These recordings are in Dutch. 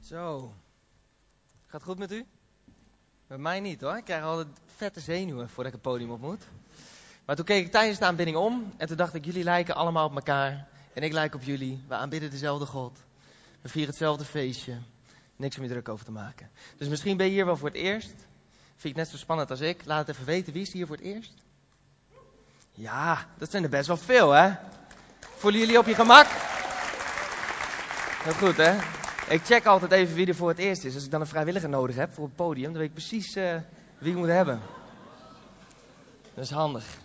Zo. Gaat het goed met u? Met mij niet hoor. Ik krijg altijd vette zenuwen voordat ik het podium op moet. Maar toen keek ik tijdens de aanbidding om. En toen dacht ik, jullie lijken allemaal op elkaar. En ik lijk op jullie. We aanbidden dezelfde God. We vieren hetzelfde feestje. Niks om je druk over te maken. Dus misschien ben je hier wel voor het eerst. Vind je het net zo spannend als ik. Laat het even weten. Wie is hier voor het eerst? Ja, dat zijn er best wel veel hè. Voelen jullie op je gemak? Heel goed hè. Ik check altijd even wie er voor het eerst is. Als ik dan een vrijwilliger nodig heb voor het podium, dan weet ik precies wie ik moet hebben. Dat is handig.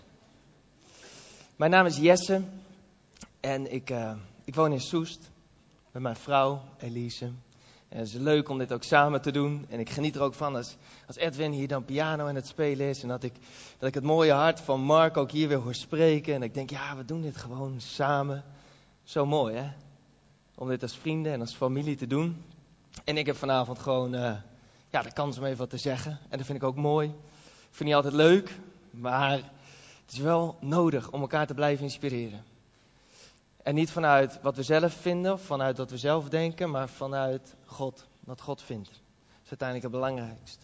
Mijn naam is Jesse en ik woon in Soest met mijn vrouw Elise. En het is leuk om dit ook samen te doen. En ik geniet er ook van als Edwin hier dan piano aan het spelen is. En dat ik het mooie hart van Mark ook hier weer hoor spreken. En ik denk, ja, we doen dit gewoon samen. Zo mooi hè. Om dit als vrienden en als familie te doen. En ik heb vanavond gewoon de kans om even wat te zeggen. En dat vind ik ook mooi. Ik vind niet altijd leuk, maar het is wel nodig om elkaar te blijven inspireren. En niet vanuit wat we zelf vinden, of vanuit wat we zelf denken, maar vanuit God, wat God vindt. Dat is uiteindelijk het belangrijkste.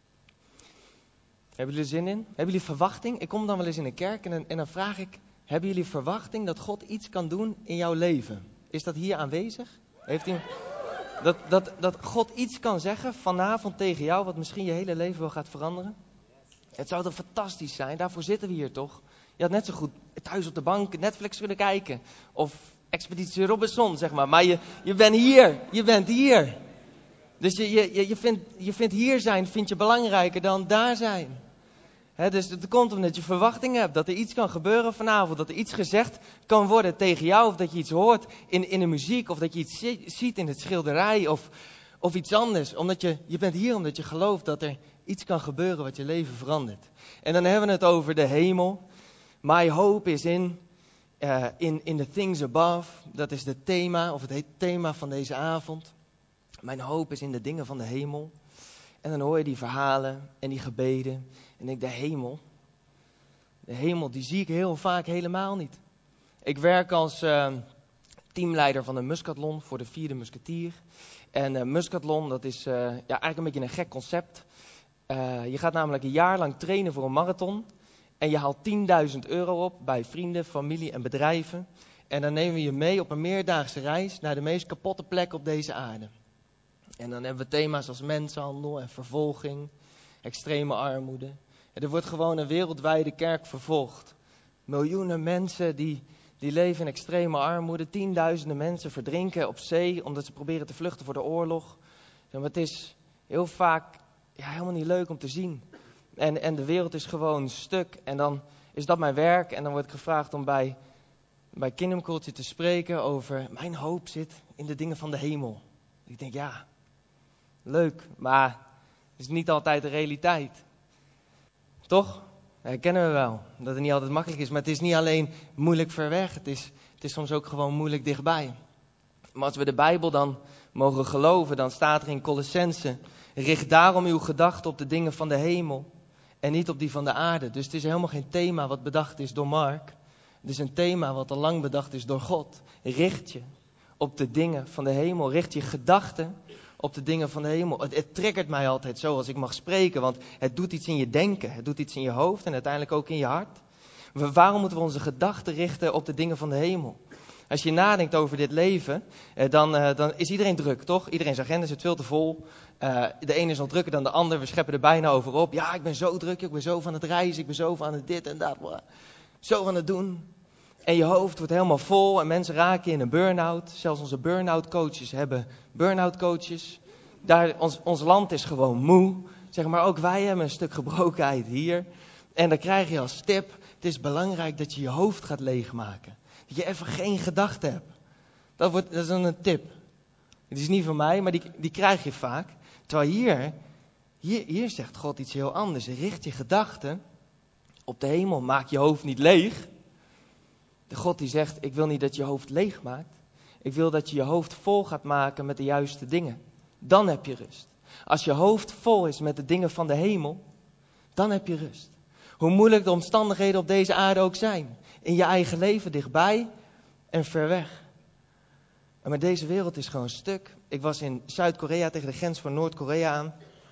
Hebben jullie er zin in? Hebben jullie verwachting? Ik kom dan wel eens in een kerk en dan vraag ik, hebben jullie verwachting dat God iets kan doen in jouw leven? Is dat hier aanwezig? Heeft iemand... Dat God iets kan zeggen vanavond tegen jou, wat misschien je hele leven wel gaat veranderen. Het zou toch fantastisch zijn, daarvoor zitten we hier toch. Je had net zo goed thuis op de bank Netflix kunnen kijken. Of Expeditie Robinson, zeg maar. Maar je bent hier. Dus je vindt hier zijn, vind je belangrijker dan daar zijn. Dus het komt omdat je verwachting hebt dat er iets kan gebeuren vanavond. Dat er iets gezegd kan worden tegen jou. Of dat je iets hoort in de muziek. Of dat je iets ziet in het schilderij. Of iets anders. Omdat je bent hier omdat je gelooft dat er iets kan gebeuren wat je leven verandert. En dan hebben we het over de hemel. My hope is in the things above. Dat is het thema of het thema van deze avond. Mijn hoop is in de dingen van de hemel. En dan hoor je die verhalen en die gebeden. En ik denk, de hemel die zie ik heel vaak helemaal niet. Ik werk als teamleider van een muskatlon voor de 4e musketier. En muskatlon, dat is eigenlijk een beetje een gek concept. Je gaat namelijk een jaar lang trainen voor een marathon. En je haalt €10.000 op bij vrienden, familie en bedrijven. En dan nemen we je mee op een meerdaagse reis naar de meest kapotte plek op deze aarde. En dan hebben we thema's als mensenhandel en vervolging, extreme armoede. En er wordt gewoon een wereldwijde kerk vervolgd. Miljoenen mensen die leven in extreme armoede. Tienduizenden mensen verdrinken op zee omdat ze proberen te vluchten voor de oorlog. Maar het is heel vaak helemaal niet leuk om te zien. En de wereld is gewoon stuk. En dan is dat mijn werk. En dan word ik gevraagd om bij Kingdom Culture te spreken over mijn hoop zit in de dingen van de hemel. Ik denk leuk, maar het is niet altijd de realiteit. Toch? Dat herkennen we wel. Dat het niet altijd makkelijk is. Maar het is niet alleen moeilijk ver weg. Het is soms ook gewoon moeilijk dichtbij. Maar als we de Bijbel dan mogen geloven, dan staat er in Colossenzen: richt daarom uw gedachten op de dingen van de hemel en niet op die van de aarde. Dus het is helemaal geen thema wat bedacht is door Mark. Het is een thema wat al lang bedacht is door God. Richt je op de dingen van de hemel. Richt je gedachten op de dingen van de hemel. Het triggert mij altijd zo als ik mag spreken, want het doet iets in je denken. Het doet iets in je hoofd en uiteindelijk ook in je hart. Waarom moeten we onze gedachten richten op de dingen van de hemel? Als je nadenkt over dit leven, dan is iedereen druk, toch? Iedereen's agenda zit veel te vol. De ene is nog drukker dan de ander. We scheppen er bijna over op. Ja, ik ben zo druk, ik ben zo van het reizen, ik ben zo van het dit en dat. Zo van het doen. En je hoofd wordt helemaal vol en mensen raken in een burn-out. Zelfs onze burn-out coaches hebben burn-out coaches. Ons land is gewoon moe. Zeg maar, ook wij hebben een stuk gebrokenheid hier. En dan krijg je als tip: het is belangrijk dat je je hoofd gaat leegmaken. Dat je even geen gedachten hebt. Dat is dan een tip. Het is niet van mij, maar die krijg je vaak. Terwijl hier zegt God iets heel anders. Richt je gedachten op de hemel. Maak je hoofd niet leeg. De God die zegt: ik wil niet dat je hoofd leeg maakt. Ik wil dat je je hoofd vol gaat maken met de juiste dingen. Dan heb je rust. Als je hoofd vol is met de dingen van de hemel, dan heb je rust. Hoe moeilijk de omstandigheden op deze aarde ook zijn. In je eigen leven, dichtbij en ver weg. Maar deze wereld is gewoon stuk. Ik was in Zuid-Korea tegen de grens van Noord-Korea aan.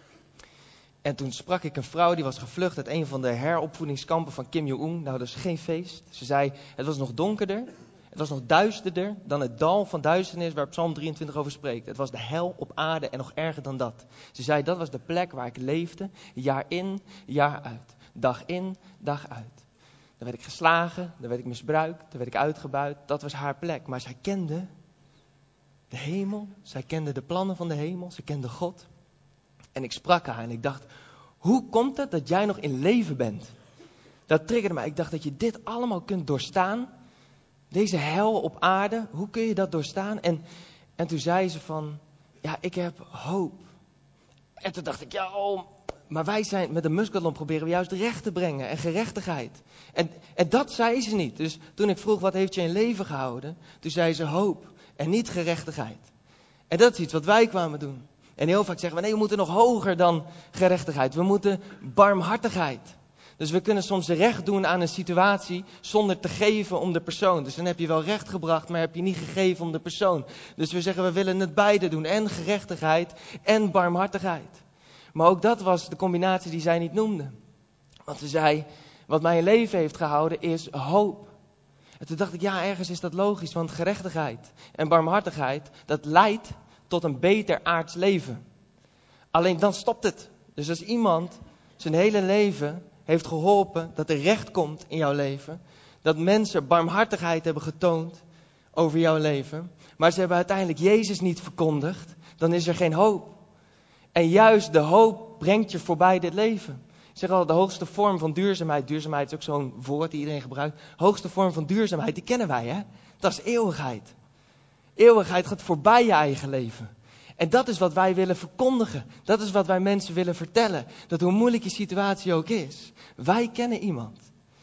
En toen sprak ik een vrouw die was gevlucht uit een van de heropvoedingskampen van Kim Jong-un. Nou, dat is geen feest. Ze zei, het was nog donkerder. Het was nog duisterder dan het dal van duisternis waar Psalm 23 over spreekt. Het was de hel op aarde en nog erger dan dat. Ze zei, dat was de plek waar ik leefde, jaar in, jaar uit. Dag in, dag uit. Dan werd ik geslagen, dan werd ik misbruikt, dan werd ik uitgebuit. Dat was haar plek. Maar zij kende de hemel, zij kende de plannen van de hemel, ze kende God. En ik sprak haar en ik dacht, hoe komt het dat jij nog in leven bent? Dat triggerde mij. Ik dacht dat je dit allemaal kunt doorstaan. Deze hel op aarde, hoe kun je dat doorstaan? En toen zei ze van, ja, ik heb hoop. En toen dacht ik, ja, maar wij zijn met de Muscatlon proberen we juist recht te brengen en gerechtigheid. En dat zei ze niet. Dus toen ik vroeg, wat heeft je in leven gehouden? Toen zei ze hoop en niet gerechtigheid. En dat is iets wat wij kwamen doen. En heel vaak zeggen we, nee, we moeten nog hoger dan gerechtigheid. We moeten barmhartigheid. Dus we kunnen soms recht doen aan een situatie zonder te geven om de persoon. Dus dan heb je wel recht gebracht, maar heb je niet gegeven om de persoon. Dus we zeggen, we willen het beide doen. En gerechtigheid en barmhartigheid. Maar ook dat was de combinatie die zij niet noemde. Want ze zei, wat mij in leven heeft gehouden is hoop. En toen dacht ik, ja, ergens is dat logisch. Want gerechtigheid en barmhartigheid, dat leidt tot een beter aards leven. Alleen dan stopt het. Dus als iemand zijn hele leven heeft geholpen dat er recht komt in jouw leven. Dat mensen barmhartigheid hebben getoond over jouw leven. Maar ze hebben uiteindelijk Jezus niet verkondigd. Dan is er geen hoop. En juist de hoop brengt je voorbij dit leven. Ik zeg altijd de hoogste vorm van duurzaamheid. Duurzaamheid is ook zo'n woord die iedereen gebruikt. Hoogste vorm van duurzaamheid, die kennen wij, hè? Dat is eeuwigheid. Eeuwigheid gaat voorbij je eigen leven. En dat is wat wij willen verkondigen. Dat is wat wij mensen willen vertellen. Dat hoe moeilijk je situatie ook is. Wij kennen iemand.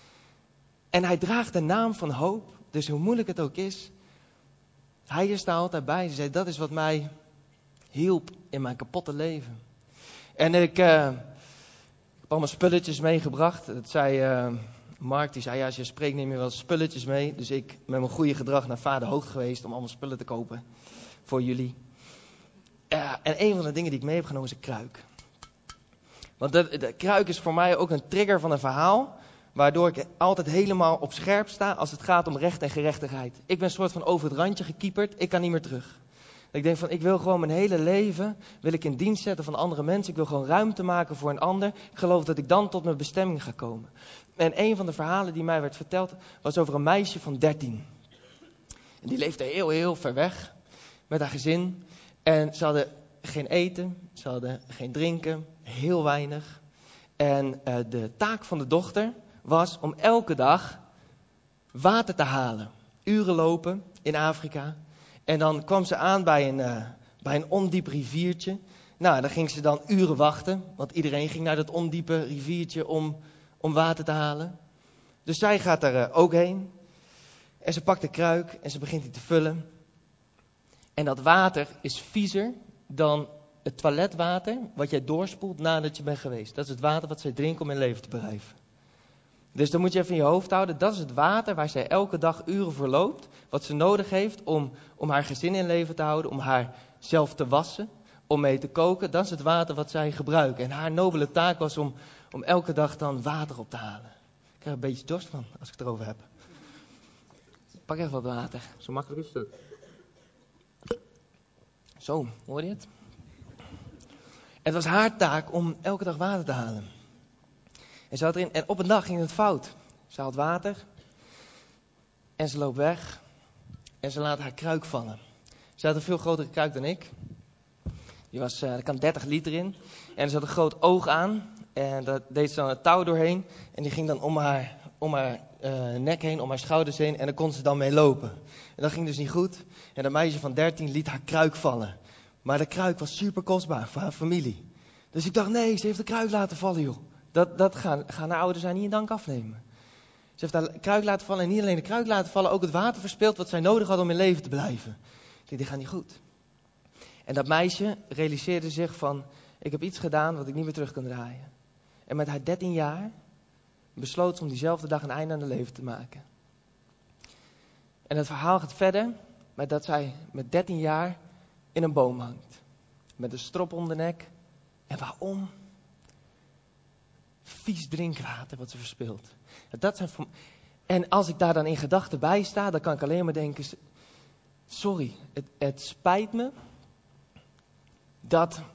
En hij draagt de naam van hoop. Dus hoe moeilijk het ook is. Hij is daar altijd bij. Ze zei, dat is wat mij hielp in mijn kapotte leven. En ik heb allemaal spulletjes meegebracht. Dat zei Mark, die zei, ja, als je spreekt neem je wel spulletjes mee. Dus ik met mijn goede gedrag naar Vader Hoogst geweest om allemaal spullen te kopen. Voor jullie. En een van de dingen die ik mee heb genomen is een kruik. Want de kruik is voor mij ook een trigger van een verhaal. Waardoor ik altijd helemaal op scherp sta als het gaat om recht en gerechtigheid. Ik ben een soort van over het randje gekieperd. Ik kan niet meer terug. Ik denk van, ik wil gewoon mijn hele leven wil ik in dienst zetten van andere mensen. Ik wil gewoon ruimte maken voor een ander. Ik geloof dat ik dan tot mijn bestemming ga komen. En een van de verhalen die mij werd verteld was over een meisje van 13. En die leefde heel ver weg met haar gezin. En ze hadden geen eten, ze hadden geen drinken, heel weinig. En de taak van de dochter was om elke dag water te halen. Uren lopen in Afrika. En dan kwam ze aan bij een ondiep riviertje. Nou, dan ging ze dan uren wachten. Want iedereen ging naar dat ondiepe riviertje om water te halen. Dus zij gaat daar ook heen. En ze pakt de kruik en ze begint die te vullen. En dat water is viezer dan het toiletwater wat jij doorspoelt nadat je bent geweest. Dat is het water wat zij drinken om in leven te blijven. Dus dan moet je even in je hoofd houden. Dat is het water waar zij elke dag uren voor loopt. Wat ze nodig heeft om haar gezin in leven te houden. Om haar zelf te wassen. Om mee te koken. Dat is het water wat zij gebruiken. En haar nobele taak was om elke dag dan water op te halen. Ik krijg een beetje dorst van als ik het erover heb. Pak even wat water. Zo makkelijk is het. Zo, hoor je het? Het was haar taak om elke dag water te halen. En ze had erin, en op een dag ging het fout. Ze haalt water. En ze loopt weg. En ze laat haar kruik vallen. Ze had een veel grotere kruik dan ik. Er kan 30 liter in. En er zat een groot oog aan. En daar deed ze dan een touw doorheen. En die ging dan om haar nek heen, om haar schouders heen. En daar kon ze dan mee lopen. En dat ging dus niet goed. En dat meisje van 13 liet haar kruik vallen. Maar de kruik was super kostbaar voor haar familie. Dus ik dacht, nee, ze heeft de kruik laten vallen, joh. Dat gaan haar ouders haar niet in dank afnemen. Ze heeft haar kruik laten vallen en niet alleen de kruik laten vallen, ook het water verspeeld wat zij nodig had om in leven te blijven. Ik dacht, dit gaat niet goed. En dat meisje realiseerde zich van, ik heb iets gedaan wat ik niet meer terug kan draaien. En met haar 13 jaar besloot ze om diezelfde dag een einde aan haar leven te maken. En het verhaal gaat verder. maar dat zij met 13 jaar in een boom hangt. Met een strop om de nek. En waarom? Vies drinkwater wat ze verspilt. En als ik daar dan in gedachten bij sta, dan kan ik alleen maar denken, sorry, het spijt me dat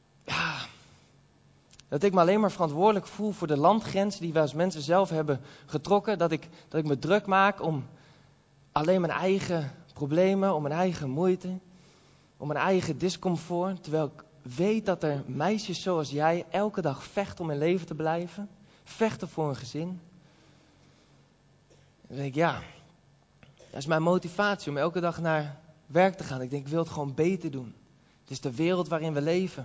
ik me alleen maar verantwoordelijk voel voor de landgrenzen die wij als mensen zelf hebben getrokken. Dat ik me druk maak om alleen mijn eigen problemen, om mijn eigen moeite, om mijn eigen discomfort. Terwijl ik weet dat er meisjes zoals jij elke dag vechten om in leven te blijven. Vechten voor een gezin. Dan denk ik, dat is mijn motivatie om elke dag naar werk te gaan. Ik denk, ik wil het gewoon beter doen. Het is de wereld waarin we leven.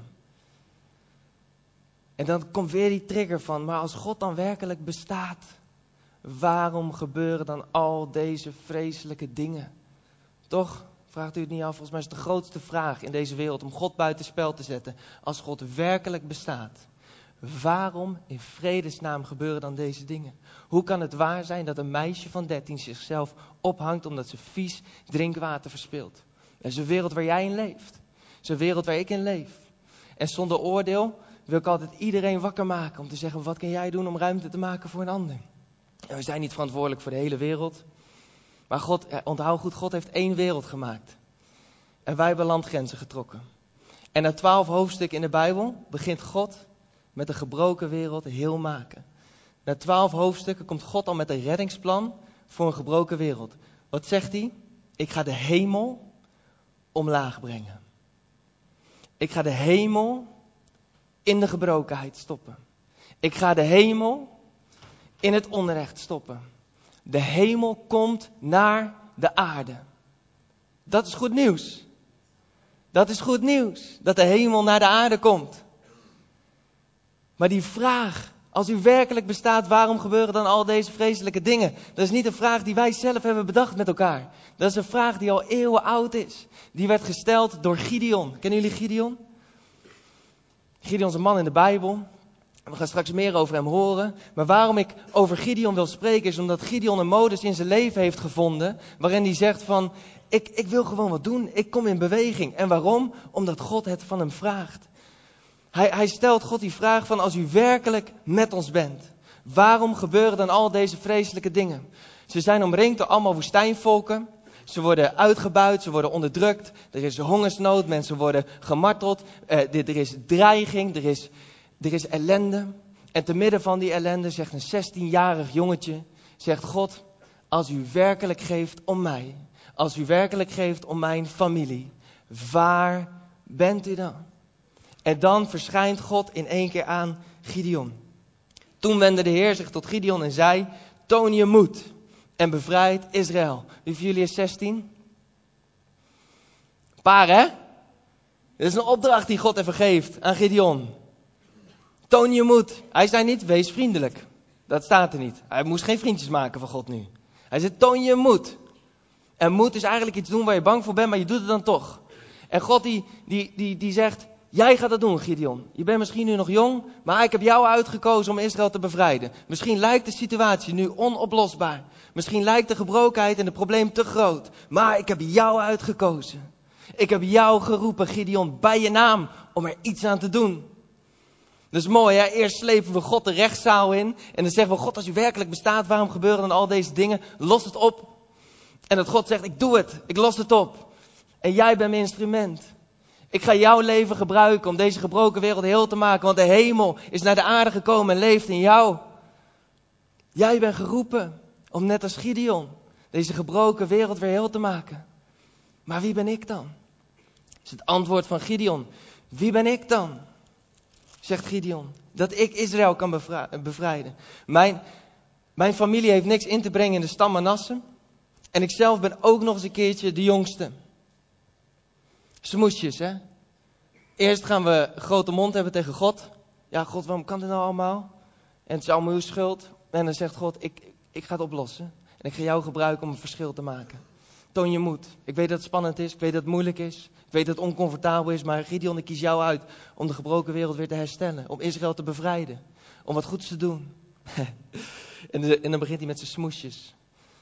En dan komt weer die trigger van, maar als God dan werkelijk bestaat, waarom gebeuren dan al deze vreselijke dingen? Toch? Vraagt u het niet af? Volgens mij is het de grootste vraag in deze wereld om God buitenspel te zetten. Als God werkelijk bestaat, waarom in vredesnaam gebeuren dan deze dingen? Hoe kan het waar zijn dat een meisje van 13 zichzelf ophangt omdat ze vies drinkwater verspilt? Dat is een wereld waar jij in leeft. Dat is een wereld waar ik in leef. En zonder oordeel wil ik altijd iedereen wakker maken om te zeggen, wat kan jij doen om ruimte te maken voor een ander? En we zijn niet verantwoordelijk voor de hele wereld. Maar onthoud goed, God heeft 1 wereld gemaakt. En wij hebben landgrenzen getrokken. En na 12 hoofdstukken in de Bijbel begint God met een gebroken wereld heel maken. Na 12 hoofdstukken komt God al met een reddingsplan voor een gebroken wereld. Wat zegt hij? Ik ga de hemel omlaag brengen. Ik ga de hemel in de gebrokenheid stoppen. Ik ga de hemel in het onrecht stoppen. De hemel komt naar de aarde. Dat is goed nieuws. Dat is goed nieuws. Dat de hemel naar de aarde komt. Maar die vraag, als u werkelijk bestaat, waarom gebeuren dan al deze vreselijke dingen? Dat is niet een vraag die wij zelf hebben bedacht met elkaar. Dat is een vraag die al eeuwen oud is. Die werd gesteld door Gideon. Kennen jullie Gideon? Gideon is een man in de Bijbel. We gaan straks meer over hem horen. Maar waarom ik over Gideon wil spreken is omdat Gideon een modus in zijn leven heeft gevonden. Waarin hij zegt van, ik wil gewoon wat doen. Ik kom in beweging. En waarom? Omdat God het van hem vraagt. Hij stelt God die vraag van, als u werkelijk met ons bent, waarom gebeuren dan al deze vreselijke dingen? Ze zijn omringd door allemaal woestijnvolken. Ze worden uitgebuit, ze worden onderdrukt. Er is hongersnood, mensen worden gemarteld. Er is dreiging, er is ellende. En te midden van die ellende zegt een 16-jarig jongetje, zegt God, als u werkelijk geeft om mij, als u werkelijk geeft om mijn familie, waar bent u dan? En dan verschijnt God in 1 keer aan Gideon. Toen wendde de Heer zich tot Gideon en zei, toon je moed en bevrijd Israël. Wie van jullie is 16? Paar hè? Dit is een opdracht die God even geeft aan Gideon. Toon je moed. Hij zei niet, wees vriendelijk. Dat staat er niet. Hij moest geen vriendjes maken van God nu. Hij zei, toon je moed. En moed is eigenlijk iets doen waar je bang voor bent, maar je doet het dan toch. En God die zegt, jij gaat dat doen, Gideon. Je bent misschien nu nog jong, maar ik heb jou uitgekozen om Israël te bevrijden. Misschien lijkt de situatie nu onoplosbaar. Misschien lijkt de gebrokenheid en het probleem te groot. Maar ik heb jou uitgekozen. Ik heb jou geroepen, Gideon, bij je naam, om er iets aan te doen. Dat is mooi, hè? Eerst slepen we God de rechtszaal in. En dan zeggen we, God, als u werkelijk bestaat, waarom gebeuren dan al deze dingen? Los het op. En dat God zegt, ik doe het. Ik los het op. En jij bent mijn instrument. Ik ga jouw leven gebruiken om deze gebroken wereld heel te maken. Want de hemel is naar de aarde gekomen en leeft in jou. Jij bent geroepen om net als Gideon deze gebroken wereld weer heel te maken. Maar wie ben ik dan? Is het antwoord van Gideon. Wie ben ik dan? Zegt Gideon. Dat ik Israël kan bevrijden. Mijn familie heeft niks in te brengen in de stam Manasse. En ik zelf ben ook nog eens een keertje de jongste. Smoesjes, hè? Eerst gaan we grote mond hebben tegen God. Ja, God, waarom kan dit nou allemaal? En het is allemaal uw schuld. En dan zegt God, ik ga het oplossen. En ik ga jou gebruiken om een verschil te maken. Toon je moed. Ik weet dat het spannend is. Ik weet dat het moeilijk is. Ik weet dat het oncomfortabel is. Maar Gideon, ik kies jou uit om de gebroken wereld weer te herstellen. Om Israël te bevrijden. Om wat goeds te doen. En dan begint hij met zijn smoesjes.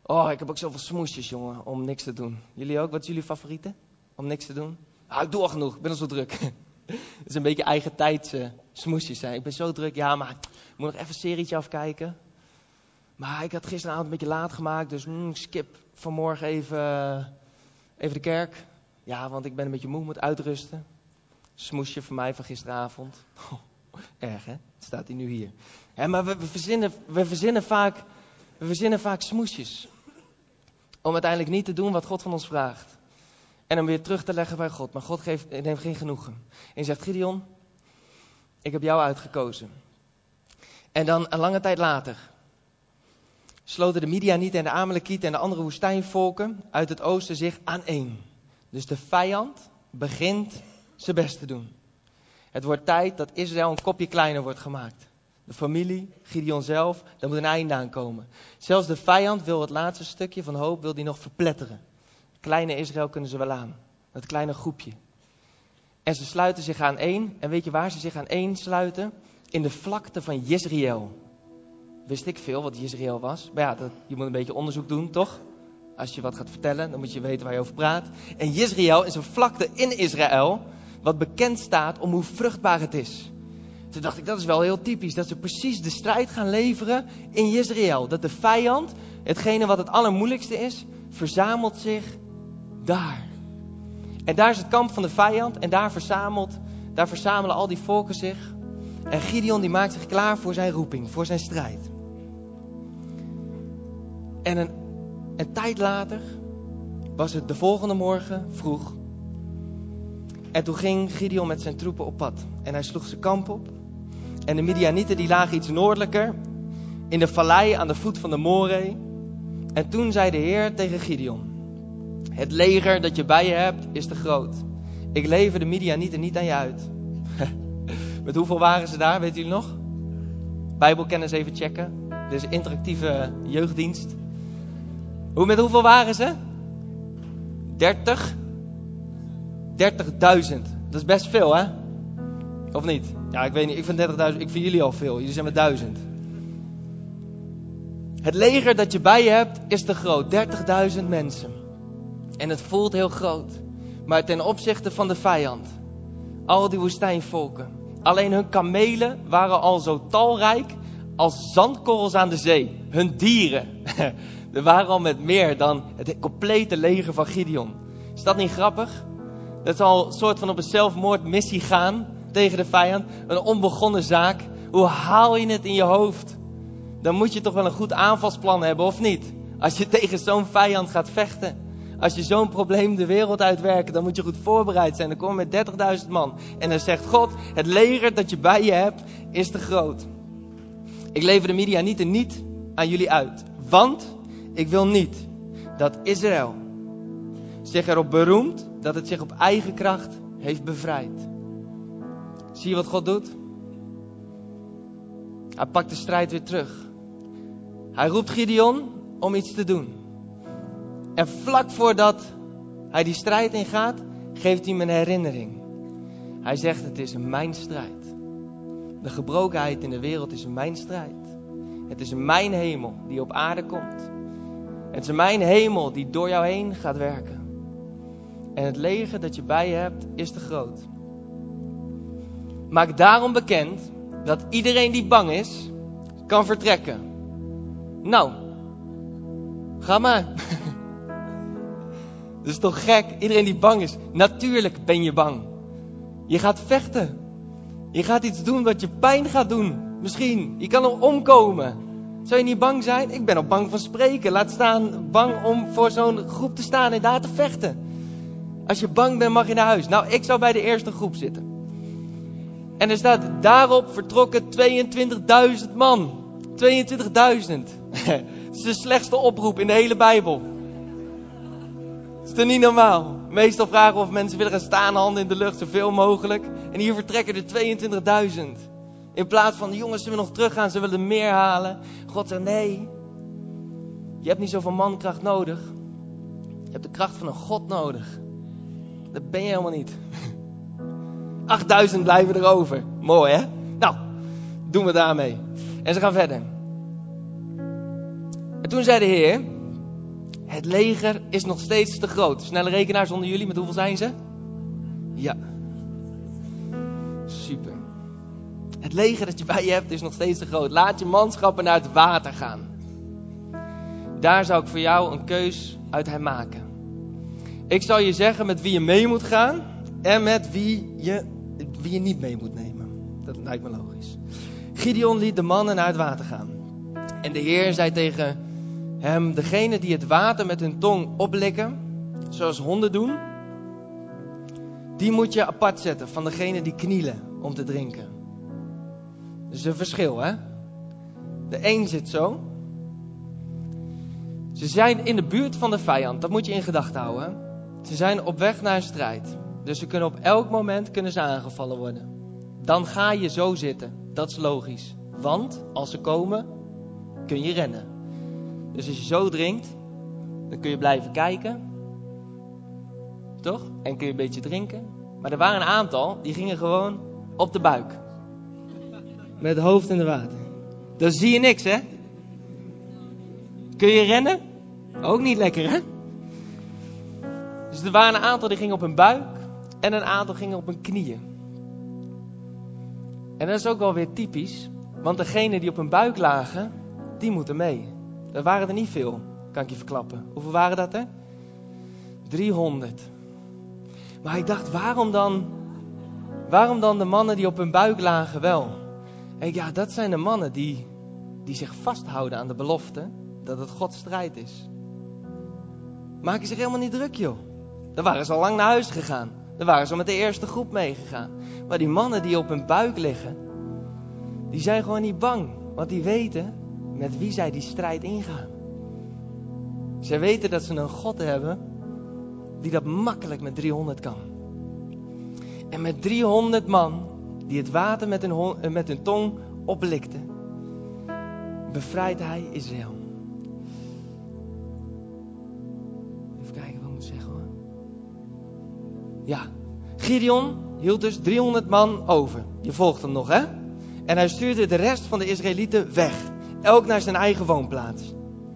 Oh, ik heb ook zoveel smoesjes, jongen, om niks te doen. Jullie ook? Wat is jullie favoriete? Om niks te doen? Ah, ik doe al genoeg, ik ben al zo druk. Het is een beetje eigen tijds smoesjes zijn. Ik ben zo druk, ja, maar ik moet nog even een serietje afkijken. Maar ik had gisteravond een beetje laat gemaakt, dus skip vanmorgen even de kerk. Ja, want ik ben een beetje moe, moet uitrusten. Smoesje voor mij van gisteravond. Erg, hè? Staat hij nu hier. Maar we verzinnen vaak smoesjes. Om uiteindelijk niet te doen wat God van ons vraagt. En hem weer terug te leggen bij God. Maar God neemt geen genoegen. En hij zegt, Gideon, ik heb jou uitgekozen. En dan een lange tijd later sloten de Midianieten en de Amalekieten en de andere woestijnvolken uit het oosten zich aaneen. Dus de vijand begint zijn best te doen. Het wordt tijd dat Israël een kopje kleiner wordt gemaakt. De familie, Gideon zelf, daar moet een einde aan komen. Zelfs de vijand wil het laatste stukje van hoop wil die nog verpletteren. Kleine Israël kunnen ze wel aan. Dat kleine groepje. En ze sluiten zich aaneen. En weet je waar ze zich aaneen sluiten? In de vlakte van Jezreel. Wist ik veel wat Jezreel was. Maar ja, je moet een beetje onderzoek doen, toch? Als je wat gaat vertellen, dan moet je weten waar je over praat. En Jezreel is een vlakte in Israël, wat bekend staat om hoe vruchtbaar het is. Toen dacht ik, dat is wel heel typisch. Dat ze precies de strijd gaan leveren in Jezreel. Dat de vijand, hetgene wat het allermoeilijkste is, verzamelt zich daar. En daar is het kamp van de vijand. En daar verzamelen al die volken zich. En Gideon die maakt zich klaar voor zijn roeping, voor zijn strijd. En een tijd later was het de volgende morgen vroeg. En toen ging Gideon met zijn troepen op pad. En hij sloeg zijn kamp op. En de Midianieten die lagen iets noordelijker. In de vallei aan de voet van de Moree. En toen zei de Heer tegen Gideon. Het leger dat je bij je hebt is te groot. Ik lever de Midianieten niet aan je uit. Met hoeveel waren ze daar, weten jullie nog? Bijbelkennis even checken. Dit is interactieve jeugddienst. Met hoeveel waren ze? 30? 30.000. Dat is best veel, hè? Of niet? Ja, ik weet niet. Ik vind 30.000. Ik vind jullie al veel. Jullie zijn met 1000. Het leger dat je bij je hebt is te groot. 30.000 mensen. En het voelt heel groot. Maar ten opzichte van de vijand. Al die woestijnvolken. Alleen hun kamelen waren al zo talrijk als zandkorrels aan de zee. Hun dieren. Er waren al met meer dan het complete leger van Gideon. Is dat niet grappig? Dat is al een soort van op een zelfmoordmissie gaan tegen de vijand. Een onbegonnen zaak. Hoe haal je het in je hoofd? Dan moet je toch wel een goed aanvalsplan hebben, of niet? Als je tegen zo'n vijand gaat vechten. Als je zo'n probleem de wereld uitwerkt, dan moet je goed voorbereid zijn. Dan kom je met 30.000 man. En dan zegt God, het leger dat je bij je hebt, is te groot. Ik lever de Midianieten niet aan jullie uit. Want ik wil niet dat Israël zich erop beroemt dat het zich op eigen kracht heeft bevrijd. Zie je wat God doet? Hij pakt de strijd weer terug. Hij roept Gideon om iets te doen. En vlak voordat hij die strijd ingaat, geeft hij hem een herinnering. Hij zegt, het is mijn strijd. De gebrokenheid in de wereld is mijn strijd. Het is mijn hemel die op aarde komt. Het is mijn hemel die door jou heen gaat werken. En het leger dat je bij je hebt is te groot. Maak daarom bekend dat iedereen die bang is, kan vertrekken. Nou, ga maar. Dat is toch gek? Iedereen die bang is. Natuurlijk ben je bang. Je gaat vechten. Je gaat iets doen wat je pijn gaat doen. Misschien. Je kan er omkomen. Zou je niet bang zijn? Ik ben al bang van spreken. Laat staan bang om voor zo'n groep te staan en daar te vechten. Als je bang bent mag je naar huis. Nou, ik zou bij de eerste groep zitten. En er staat daarop vertrokken 22.000 man. 22.000. Het is de slechtste oproep in de hele Bijbel. Het is toch niet normaal? Meestal vragen we of mensen willen gaan staan, handen in de lucht, zoveel mogelijk. En hier vertrekken er 22.000. In plaats van, jongens, zullen we nog teruggaan, ze willen meer halen. God zegt, nee. Je hebt niet zoveel mankracht nodig. Je hebt de kracht van een God nodig. Dat ben je helemaal niet. 8.000 blijven erover. Mooi, hè? Nou, doen we daarmee. En ze gaan verder. En toen zei de Heer, Het leger is nog steeds te groot. Snelle rekenaars onder jullie, met hoeveel zijn ze? Ja. Super. Het leger dat je bij je hebt is nog steeds te groot. Laat je manschappen naar het water gaan. Daar zou ik voor jou een keus uit hem maken. Ik zal je zeggen met wie je mee moet gaan en met wie je niet mee moet nemen. Dat lijkt me logisch. Gideon liet de mannen naar het water gaan. En de Heer zei tegen hem, degene die het water met hun tong oplikken, zoals honden doen, die moet je apart zetten van degene die knielen om te drinken. Dat is een verschil, hè? De een zit zo. Ze zijn in de buurt van de vijand, dat moet je in gedachten houden. Ze zijn op weg naar een strijd. Dus ze kunnen op elk moment aangevallen worden. Dan ga je zo zitten, dat is logisch. Want als ze komen, kun je rennen. Dus als je zo drinkt, dan kun je blijven kijken. Toch? En kun je een beetje drinken. Maar er waren een aantal, die gingen gewoon op de buik. Met het hoofd in het water. Dan zie je niks, hè? Kun je rennen? Ook niet lekker, hè? Dus er waren een aantal die gingen op hun buik. En een aantal gingen op hun knieën. En dat is ook wel weer typisch. Want degenen die op hun buik lagen, die moeten mee. Dat waren er niet veel, kan ik je verklappen. Hoeveel waren dat er? 300. Maar ik dacht, waarom dan de mannen die op hun buik lagen wel? En ja, dat zijn de mannen die zich vasthouden aan de belofte dat het Gods strijd is. Maak je zich helemaal niet druk, joh. Dan waren ze al lang naar huis gegaan. Dan waren ze met de eerste groep meegegaan. Maar die mannen die op hun buik liggen, die zijn gewoon niet bang. Want die weten met wie zij die strijd ingaan. Zij weten dat ze een God hebben die dat makkelijk met 300 kan. En met 300 man die het water met hun tong oplikten, bevrijdt hij Israël. Even kijken wat ik moet zeggen, hoor. Ja, Gideon hield dus 300 man over. Je volgt hem nog, hè? En hij stuurde de rest van de Israëlieten weg. Elk naar zijn eigen woonplaats.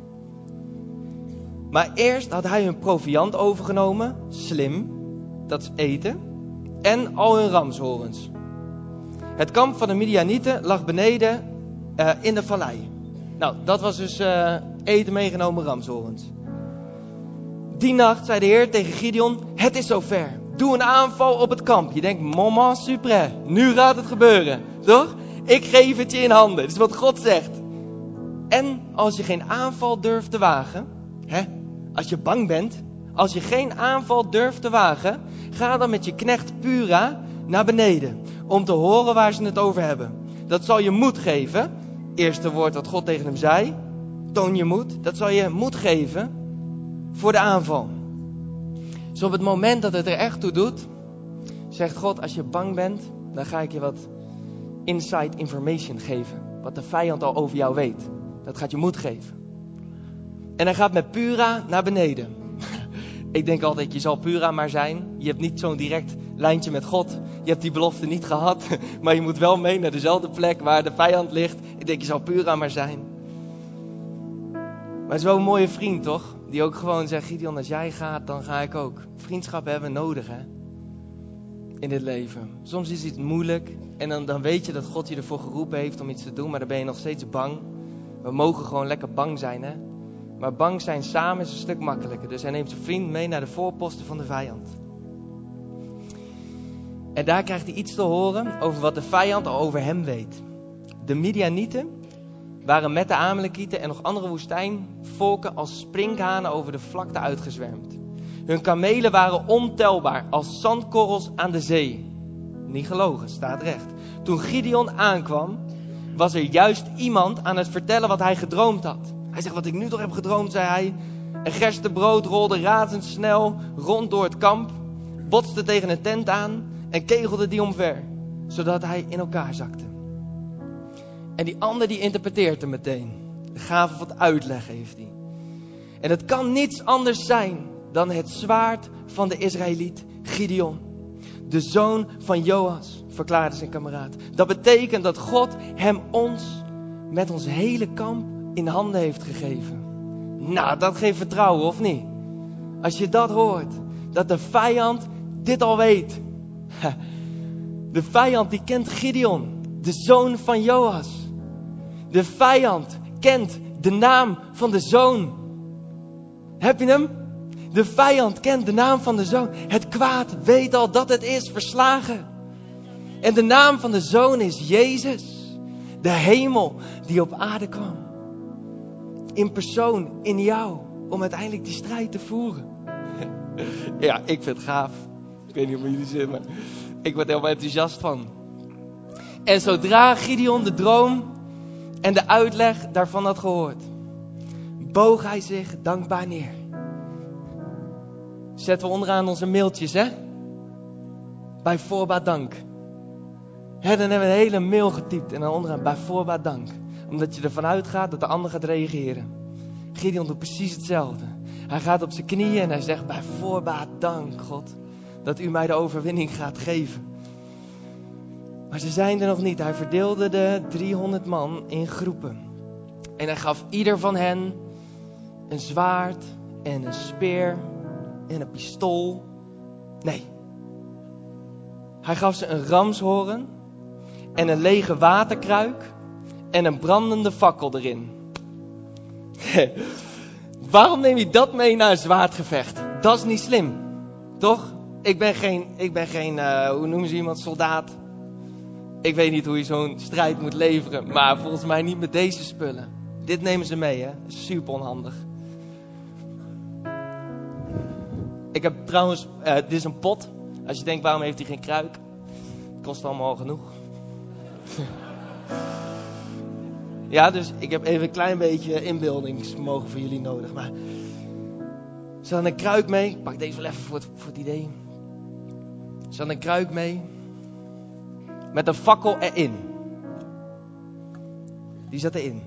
Maar eerst had hij hun proviand overgenomen. Slim, dat is eten. En al hun ramshorens. Het kamp van de Midianieten lag beneden in de vallei. Nou, dat was dus eten meegenomen, ramshorens. Die nacht zei de Heer tegen Gideon, het is zover. Doe een aanval op het kamp. Je denkt, moment suprême, nu gaat het gebeuren. Toch? Ik geef het je in handen. Dat is wat God zegt. En als je geen aanval durft te wagen, als je bang bent, als je geen aanval durft te wagen, ga dan met je knecht Pura naar beneden. Om te horen waar ze het over hebben. Dat zal je moed geven. Eerste woord wat God tegen hem zei. Toon je moed. Dat zal je moed geven voor de aanval. Dus op het moment dat het er echt toe doet, zegt God, als je bang bent, dan ga ik je wat inside information geven. Wat de vijand al over jou weet. Dat gaat je moed geven. En hij gaat met Pura naar beneden. Ik denk altijd, je zal Pura maar zijn. Je hebt niet zo'n direct lijntje met God. Je hebt die belofte niet gehad. Maar je moet wel mee naar dezelfde plek waar de vijand ligt. Ik denk, je zal Pura maar zijn. Maar het is wel een mooie vriend, toch? Die ook gewoon zegt, Gideon, als jij gaat, dan ga ik ook. Vriendschap hebben we nodig, hè? In dit leven. Soms is het moeilijk. En dan weet je dat God je ervoor geroepen heeft om iets te doen. Maar dan ben je nog steeds bang. We mogen gewoon lekker bang zijn, hè? Maar bang zijn samen is een stuk makkelijker. Dus hij neemt zijn vriend mee naar de voorposten van de vijand. En daar krijgt hij iets te horen over wat de vijand al over hem weet. De Midianieten waren met de Amalekieten en nog andere woestijnvolken als sprinkhanen over de vlakte uitgezwermd. Hun kamelen waren ontelbaar als zandkorrels aan de zee. Niet gelogen, staat recht. Toen Gideon aankwam, was er juist iemand aan het vertellen wat hij gedroomd had. Hij zegt, wat ik nu toch heb gedroomd, zei hij. Een gerstebrood rolde razendsnel rond door het kamp, botste tegen een tent aan en kegelde die omver, zodat hij in elkaar zakte. En die ander die interpreteert hem meteen. De gave van het uitleggen heeft hij. En het kan niets anders zijn dan het zwaard van de Israëliet Gideon. De zoon van Joas, verklaarde zijn kameraad. Dat betekent dat God hem met ons hele kamp in handen heeft gegeven. Nou, dat geeft vertrouwen, of niet? Als je dat hoort, dat de vijand dit al weet. De vijand die kent Gideon, de zoon van Joas. De vijand kent de naam van de zoon. Heb je hem? De vijand kent de naam van de zoon. Het kwaad weet al dat het is verslagen. En de naam van de zoon is Jezus. De hemel die op aarde kwam. In persoon, in jou. Om uiteindelijk die strijd te voeren. Ja, ik vind het gaaf. Ik weet niet hoe jullie zitten, maar ik word er helemaal enthousiast van. En zodra Gideon de droom en de uitleg daarvan had gehoord, boog hij zich dankbaar neer. Zetten we onderaan onze mailtjes, hè? Bij voorbaat dank. Hè, dan hebben we een hele mail getypt en dan onderaan bij voorbaat dank. Omdat je ervan uitgaat dat de ander gaat reageren. Gideon doet precies hetzelfde. Hij gaat op zijn knieën en hij zegt bij voorbaat dank, God, dat u mij de overwinning gaat geven. Maar ze zijn er nog niet. Hij verdeelde de 300 man in groepen. En hij gaf ieder van hen een zwaard en een speer en een pistool. Nee. Hij gaf ze een ramshoorn en een lege waterkruik en een brandende fakkel erin. Waarom neem je dat mee naar een zwaardgevecht? Dat is niet slim. Toch? Ik ben geen hoe noemen ze iemand, soldaat. Ik weet niet hoe je zo'n strijd moet leveren. Maar volgens mij niet met deze spullen. Dit nemen ze mee, hè. Super onhandig. Ik heb trouwens, dit is een pot. Als je denkt, waarom heeft hij geen kruik? Het kost allemaal al genoeg. Ja, dus ik heb even een klein beetje inbeeldingsvermogen voor jullie nodig. Maar ze hadden een kruik mee. Ik pak deze wel even voor het idee. Ze hadden een kruik mee. Met een fakkel erin. Die zat erin.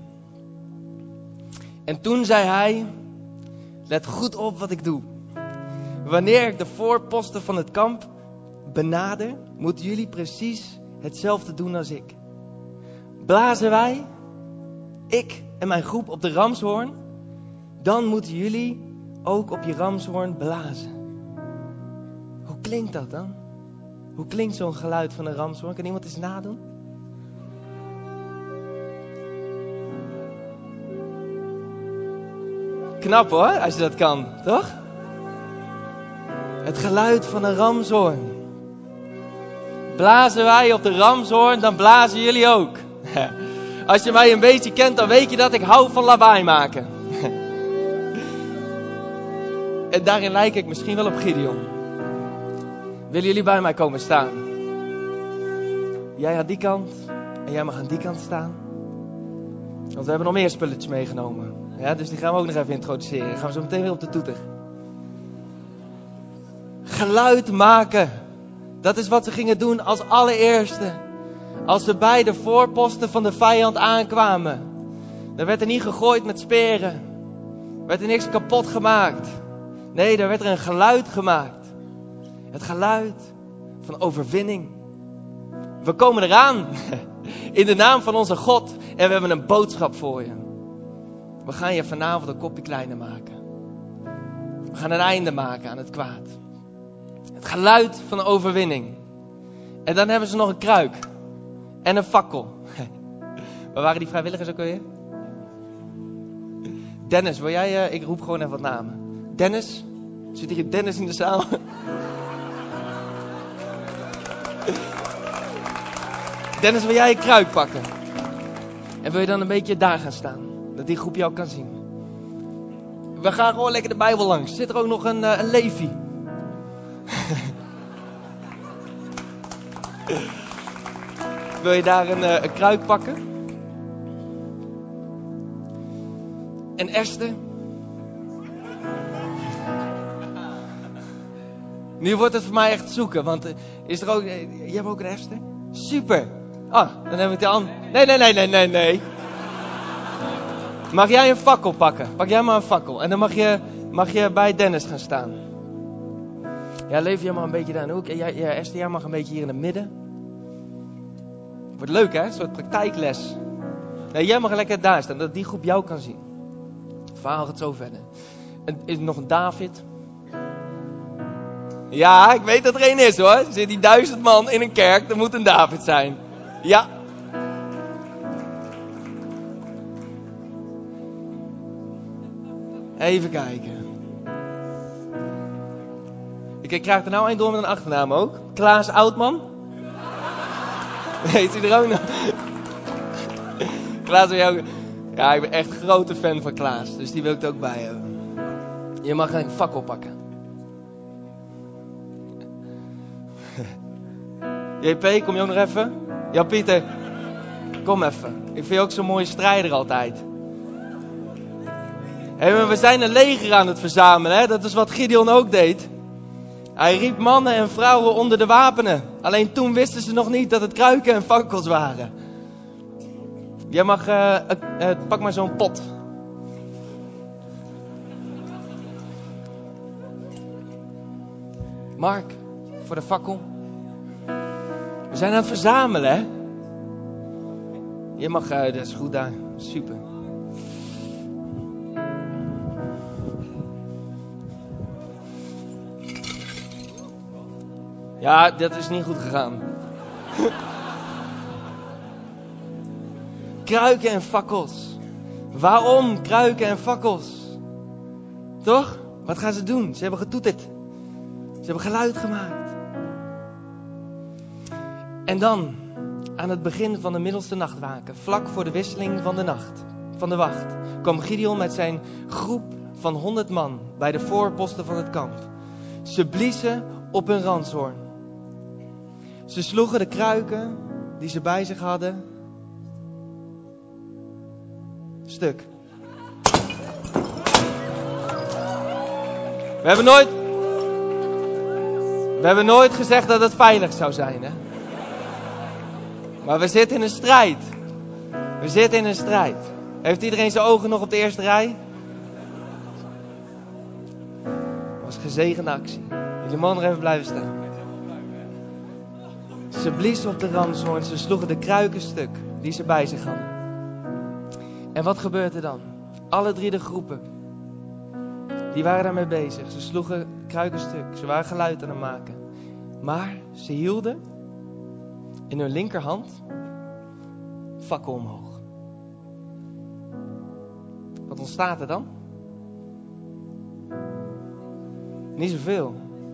En toen zei hij, let goed op wat ik doe. Wanneer ik de voorposten van het kamp benader, moeten jullie precies hetzelfde doen als ik. Blazen wij, ik en mijn groep, op de ramshoorn, dan moeten jullie ook op je ramshoorn blazen. Hoe klinkt dat dan? Hoe klinkt zo'n geluid van een ramshoorn? Kan iemand eens nadoen? Knap hoor, als je dat kan, toch? Het geluid van een ramshoorn. Blazen wij op de ramshoorn, dan blazen jullie ook. Als je mij een beetje kent, dan weet je dat ik hou van lawaai maken. En daarin lijk ik misschien wel op Gideon. Willen jullie bij mij komen staan? Jij aan die kant en jij mag aan die kant staan. Want we hebben nog meer spulletjes meegenomen. Ja, dus die gaan we ook nog even introduceren. Dan gaan we zo meteen weer op de toeter. Geluid maken. Dat is wat ze gingen doen als allereerste. Als ze bij de voorposten van de vijand aankwamen. Dan werd er niet gegooid met speren. Werd er niks kapot gemaakt. Nee, daar werd er een geluid gemaakt. Het geluid van overwinning. We komen eraan. In de naam van onze God. En we hebben een boodschap voor je. We gaan je vanavond een kopje kleiner maken. We gaan een einde maken aan het kwaad. Het geluid van overwinning. En dan hebben ze nog een kruik. En een fakkel. Waar waren die vrijwilligers ook alweer? Dennis, wil jij... ik roep gewoon even wat namen. Dennis? Zit hier Dennis in de zaal? Dennis, wil jij een kruik pakken? En wil je dan een beetje daar gaan staan? Dat die groep jou kan zien. We gaan gewoon lekker de Bijbel langs. Zit er ook nog een Levi? Wil je daar een kruik pakken? En Esther? Nu wordt het voor mij echt zoeken, want is er ook... jij hebt ook een Esther? Super! Ah, dan hebben we het aan. Nee. Mag jij een fakkel pakken? Pak jij maar een fakkel. En dan mag je bij Dennis gaan staan. Ja, leef jij maar een beetje daar in de hoek. Ja, Esther, jij mag een beetje hier in het midden. Wordt leuk hè, een soort praktijkles. Nee, jij mag lekker daar staan, dat die groep jou kan zien. verhaal gaat zo verder. Is er nog een David? Ja, ik weet dat er één is hoor. Er zit die 1000 man in een kerk, er moet een David zijn. Ja. Even kijken. Ik krijg er nou een door met een achternaam ook. Klaas Oudman. Weet u er ook nog? Klaas wil je ook... Ja, ik ben echt een grote fan van Klaas. Dus die wil ik er ook bij hebben. Je mag een fakkel pakken. JP, kom je ook nog even? Ja, Pieter. Kom even. Ik vind je ook zo'n mooie strijder altijd. Hey, maar we zijn een leger aan het verzamelen. Hè? Dat is wat Gideon ook deed. Hij riep mannen en vrouwen onder de wapenen. Alleen toen wisten ze nog niet dat het kruiken en fakkels waren. Jij mag... pak maar zo'n pot. Mark, voor de fakkel. We zijn aan het verzamelen, hè? Je mag... dat is goed daar. Super. Ja, dat is niet goed gegaan. Kruiken en fakkels. Waarom kruiken en fakkels? Toch? Wat gaan ze doen? Ze hebben getoeterd. Ze hebben geluid gemaakt. En dan, aan het begin van de middelste nachtwaken, vlak voor de wisseling van de nacht, van de wacht, kwam Gideon met zijn groep van 100 man bij de voorposten van het kamp. Ze bliezen op hun ranshoorn. Ze sloegen de kruiken die ze bij zich hadden stuk. We hebben nooit gezegd dat het veilig zou zijn, hè? Maar we zitten in een strijd. We zitten in een strijd. Heeft iedereen zijn ogen nog op de eerste rij? Dat was een gezegende actie. Jullie mogen nog even blijven staan. Ze bliezen op de ranshoorn. Ze sloegen de kruiken stuk die ze bij zich hadden. En wat gebeurt er dan? Alle 3 de groepen, die waren daarmee bezig. Ze sloegen kruiken stuk. Ze waren geluid aan het maken. Maar ze hielden in hun linkerhand fakkel omhoog. Wat ontstaat er dan? Niet zoveel.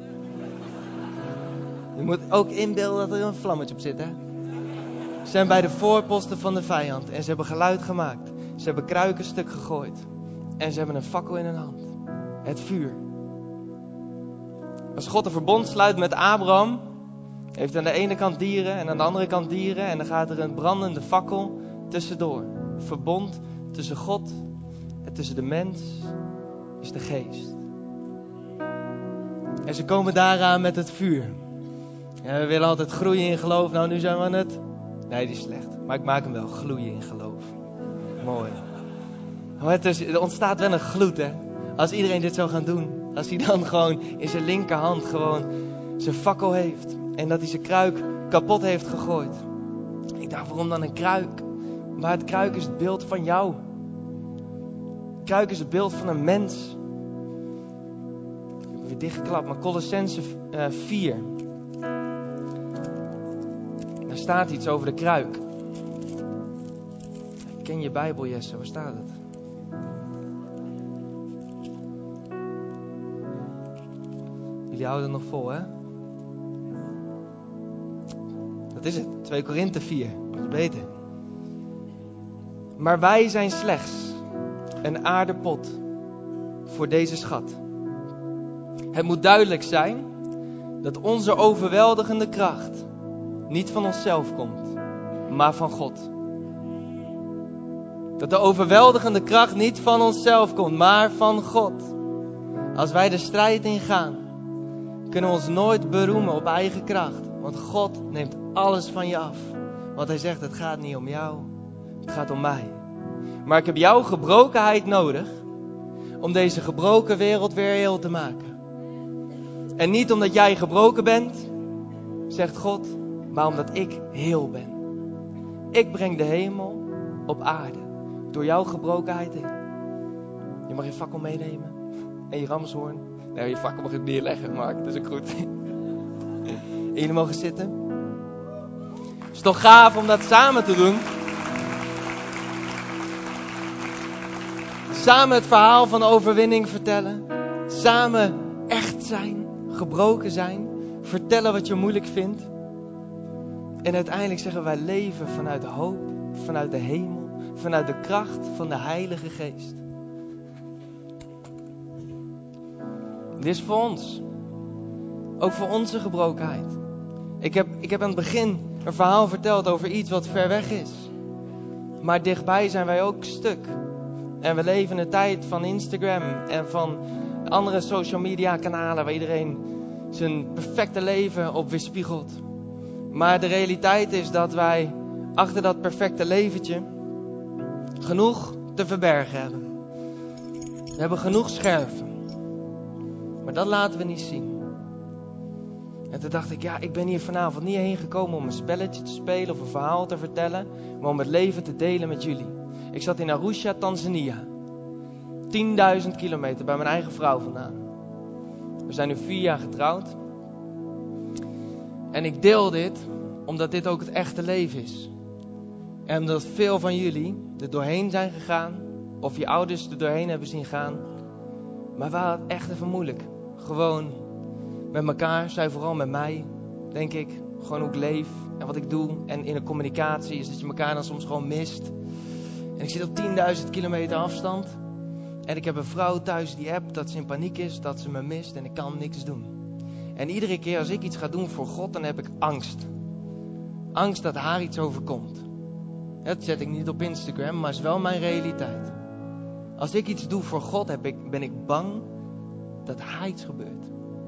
Je moet ook inbeelden dat er een vlammetje op zit, hè? Ze zijn bij de voorposten van de vijand en ze hebben geluid gemaakt. Ze hebben kruiken stuk gegooid. En ze hebben een fakkel in hun hand. Het vuur. Als God een verbond sluit met Abraham, heeft aan de ene kant dieren en aan de andere kant dieren. En dan gaat er een brandende fakkel tussendoor. Verbond tussen God en tussen de mens is de geest. En ze komen daaraan met het vuur. En we willen altijd groeien in geloof. Nou, nu zijn we aan het... Nee, die is slecht. Maar ik maak hem wel. Gloeien in geloof. Mooi. Maar er ontstaat wel een gloed, hè. Als iedereen dit zou gaan doen. Als hij dan gewoon in zijn linkerhand gewoon zijn fakkel heeft. En dat hij zijn kruik kapot heeft gegooid. Ik dacht, waarom dan een kruik? Maar het kruik is het beeld van jou. Het kruik is het beeld van een mens. Ik heb weer dichtgeklapt. Maar Colossenzen 4. Daar staat iets over de kruik. Ik ken je Bijbel, Jesse. Waar staat het? Jullie houden het nog vol, hè? Dat is het. 2 Korinthe 4. Dat is beter. Maar wij zijn slechts een aardepot voor deze schat. Het moet duidelijk zijn dat onze overweldigende kracht niet van onszelf komt, maar van God. Dat de overweldigende kracht niet van onszelf komt, maar van God. Als wij de strijd ingaan, kunnen we ons nooit beroemen op eigen kracht. Want God neemt alles van je af. Want hij zegt, het gaat niet om jou, het gaat om mij. Maar ik heb jouw gebrokenheid nodig om deze gebroken wereld weer heel te maken. En niet omdat jij gebroken bent, zegt God, maar omdat ik heel ben. Ik breng de hemel op aarde door jouw gebrokenheid heen. Je mag je fakkel meenemen. En je ramshoorn. Nou, je fakkel mag je neerleggen, Mark. Dat is ook goed. En jullie mogen zitten. Het is toch gaaf om dat samen te doen. Samen het verhaal van overwinning vertellen. Samen echt zijn. Gebroken zijn. Vertellen wat je moeilijk vindt. En uiteindelijk zeggen wij leven vanuit hoop. Vanuit de hemel. Vanuit de kracht van de Heilige Geest. Dit is voor ons. Ook voor onze gebrokenheid. Ik heb aan het begin een verhaal verteld over iets wat ver weg is. Maar dichtbij zijn wij ook stuk. En we leven in een tijd van Instagram en van andere social media kanalen waar iedereen zijn perfecte leven op weerspiegelt. Maar de realiteit is dat wij achter dat perfecte leventje genoeg te verbergen hebben. We hebben genoeg scherven. Maar dat laten we niet zien. En toen dacht ik, ik ben hier vanavond niet heen gekomen om een spelletje te spelen of een verhaal te vertellen, maar om het leven te delen met jullie. Ik zat in Arusha, Tanzania. 10.000 kilometer bij mijn eigen vrouw vandaan. We zijn nu 4 jaar getrouwd. En ik deel dit omdat dit ook het echte leven is. En omdat veel van jullie er doorheen zijn gegaan, of je ouders er doorheen hebben zien gaan. Maar we hadden het echt even moeilijk. Gewoon met elkaar, zij vooral met mij, denk ik. Gewoon hoe ik leef en wat ik doe. En in de communicatie is dat je elkaar dan soms gewoon mist. En ik zit op 10.000 kilometer afstand. En ik heb een vrouw thuis die appt dat ze in paniek is, dat ze me mist en ik kan niks doen. En iedere keer als ik iets ga doen voor God, dan heb ik angst. Angst dat haar iets overkomt. Dat zet ik niet op Instagram, maar is wel mijn realiteit. Als ik iets doe voor God, ben ik bang dat haar iets gebeurt.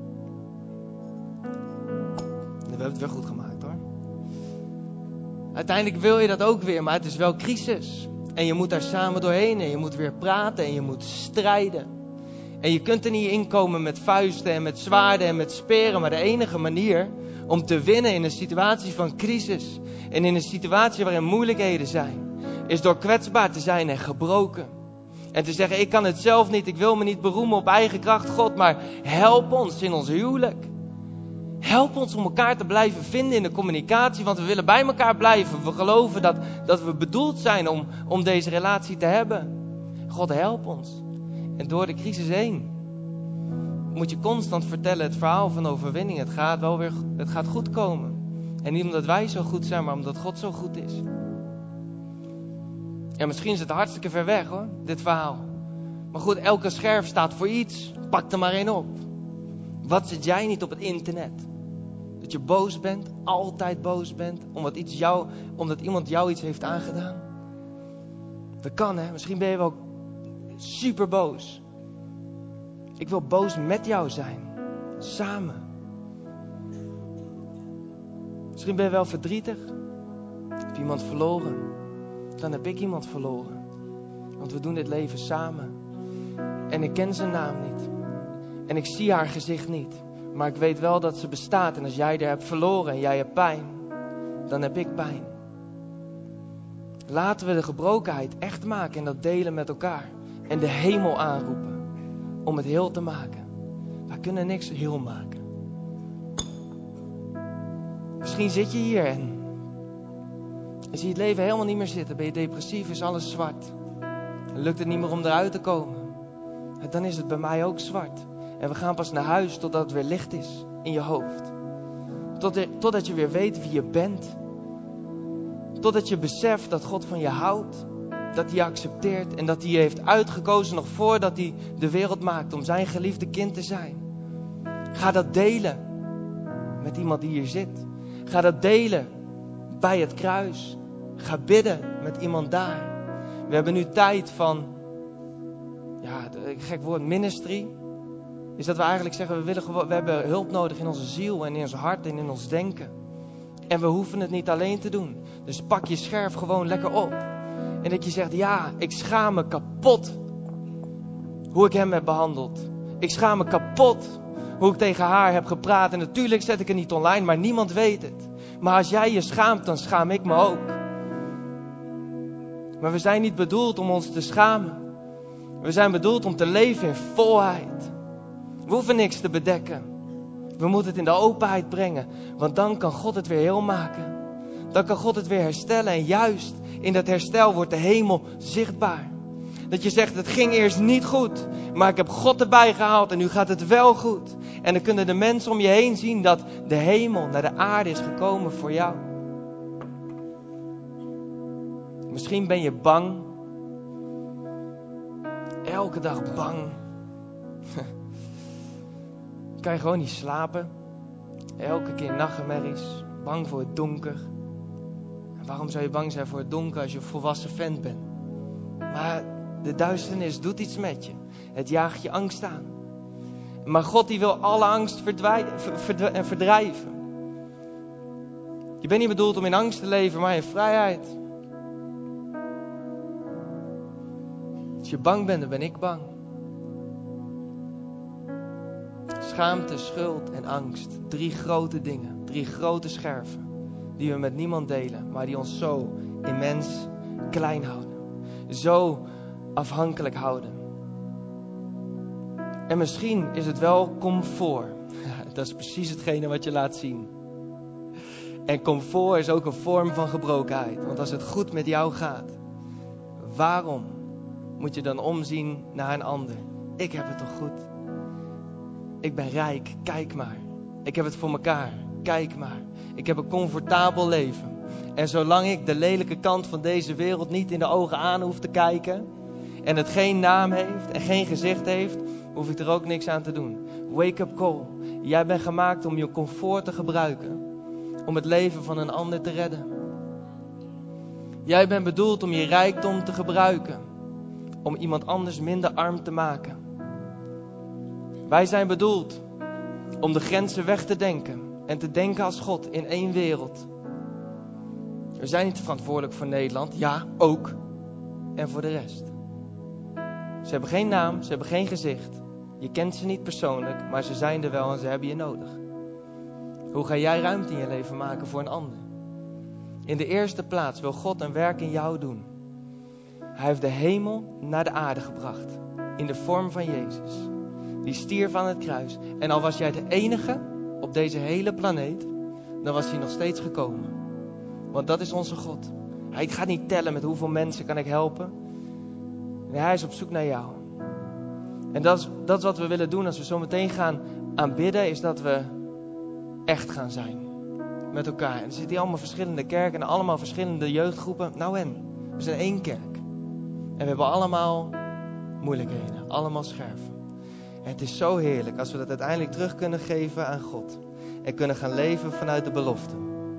We hebben het weer goed gemaakt hoor. Uiteindelijk wil je dat ook weer, maar het is wel crisis. En je moet daar samen doorheen en je moet weer praten en je moet strijden. En je kunt er niet inkomen met vuisten en met zwaarden en met speren. Maar de enige manier om te winnen in een situatie van crisis en in een situatie waarin moeilijkheden zijn, is door kwetsbaar te zijn en gebroken. En te zeggen, ik kan het zelf niet, ik wil me niet beroemen op eigen kracht, God, maar help ons in ons huwelijk. Help ons om elkaar te blijven vinden in de communicatie, want we willen bij elkaar blijven. We geloven dat we bedoeld zijn om deze relatie te hebben. God, help ons. En door de crisis heen moet je constant vertellen het verhaal van overwinning. Het gaat goed komen. En niet omdat wij zo goed zijn, maar omdat God zo goed is. En misschien is het hartstikke ver weg hoor, dit verhaal. Maar goed, elke scherf staat voor iets. Pak er maar één op. Wat zit jij niet op het internet? Dat je boos bent, altijd boos bent, omdat iemand jou iets heeft aangedaan. Dat kan hè, misschien ben je wel super boos. Ik wil boos met jou zijn. Samen. Misschien ben je wel verdrietig. Heb je iemand verloren? Dan heb ik iemand verloren. Want we doen dit leven samen. En ik ken zijn naam niet. En ik zie haar gezicht niet. Maar ik weet wel dat ze bestaat. En als jij er hebt verloren en jij hebt pijn, dan heb ik pijn. Laten we de gebrokenheid echt maken en dat delen met elkaar. En de hemel aanroepen om het heel te maken. Wij kunnen niks heel maken. Misschien zit je hier en zie je het leven helemaal niet meer zitten. Ben je depressief, is alles zwart. En lukt het niet meer om eruit te komen. En dan is het bij mij ook zwart. En we gaan pas naar huis totdat het weer licht is in je hoofd. Totdat je weer weet wie je bent. Totdat je beseft dat God van je houdt. Dat hij je accepteert en dat hij je heeft uitgekozen nog voordat hij de wereld maakt om zijn geliefde kind te zijn. Ga dat delen met iemand die hier zit. Ga dat delen bij het kruis. Ga bidden met iemand daar. We hebben nu tijd van, gek woord, ministry. Is dat we eigenlijk zeggen, we hebben hulp nodig in onze ziel en in ons hart en in ons denken. En we hoeven het niet alleen te doen. Dus pak je scherf gewoon lekker op. En dat je zegt, ik schaam me kapot hoe ik hem heb behandeld. Ik schaam me kapot hoe ik tegen haar heb gepraat. En natuurlijk zet ik het niet online, maar niemand weet het. Maar als jij je schaamt, dan schaam ik me ook. Maar we zijn niet bedoeld om ons te schamen. We zijn bedoeld om te leven in volheid. We hoeven niks te bedekken. We moeten het in de openheid brengen. Want dan kan God het weer heel maken. Dan kan God het weer herstellen. En juist in dat herstel wordt de hemel zichtbaar. Dat je zegt, het ging eerst niet goed. Maar ik heb God erbij gehaald en nu gaat het wel goed. En dan kunnen de mensen om je heen zien dat de hemel naar de aarde is gekomen voor jou. Misschien ben je bang. Elke dag bang. Kan je gewoon niet slapen. Elke keer nachtmerries. Bang voor het donker. En waarom zou je bang zijn voor het donker als je een volwassen vent bent? Maar de duisternis doet iets met je. Het jaagt je angst aan. Maar God die wil alle angst verdrijven. Je bent niet bedoeld om in angst te leven, maar in vrijheid. Als je bang bent, dan ben ik bang. Schaamte, schuld en angst. 3 grote dingen. 3 grote scherven. Die we met niemand delen. Maar die ons zo immens klein houden. Zo afhankelijk houden. En misschien is het wel comfort. Dat is precies hetgene wat je laat zien. En comfort is ook een vorm van gebrokenheid. Want als het goed met jou gaat, waarom moet je dan omzien naar een ander? Ik heb het toch goed? Ik ben rijk, kijk maar. Ik heb het voor mekaar, kijk maar. Ik heb een comfortabel leven. En zolang ik de lelijke kant van deze wereld niet in de ogen aan hoef te kijken, en het geen naam heeft en geen gezicht heeft, hoef ik er ook niks aan te doen. Wake up call. Jij bent gemaakt om je comfort te gebruiken. Om het leven van een ander te redden. Jij bent bedoeld om je rijkdom te gebruiken. Om iemand anders minder arm te maken. Wij zijn bedoeld om de grenzen weg te denken. En te denken als God in één wereld. We zijn niet verantwoordelijk voor Nederland. Ja, ook. En voor de rest. Ze hebben geen naam, ze hebben geen gezicht. Je kent ze niet persoonlijk, maar ze zijn er wel en ze hebben je nodig. Hoe ga jij ruimte in je leven maken voor een ander? In de eerste plaats wil God een werk in jou doen. Hij heeft de hemel naar de aarde gebracht. In de vorm van Jezus. Die stierf aan het kruis. En al was jij de enige op deze hele planeet, dan was hij nog steeds gekomen. Want dat is onze God. Hij gaat niet tellen met hoeveel mensen kan ik helpen. Nee, hij is op zoek naar jou. En dat is wat we willen doen als we zo meteen gaan aanbidden, is dat we echt gaan zijn. Met elkaar. En er zitten hier allemaal verschillende kerken en allemaal verschillende jeugdgroepen. Nou en, we zijn 1 kerk. En we hebben allemaal moeilijkheden. Allemaal scherven. En het is zo heerlijk als we dat uiteindelijk terug kunnen geven aan God. En kunnen gaan leven vanuit de belofte.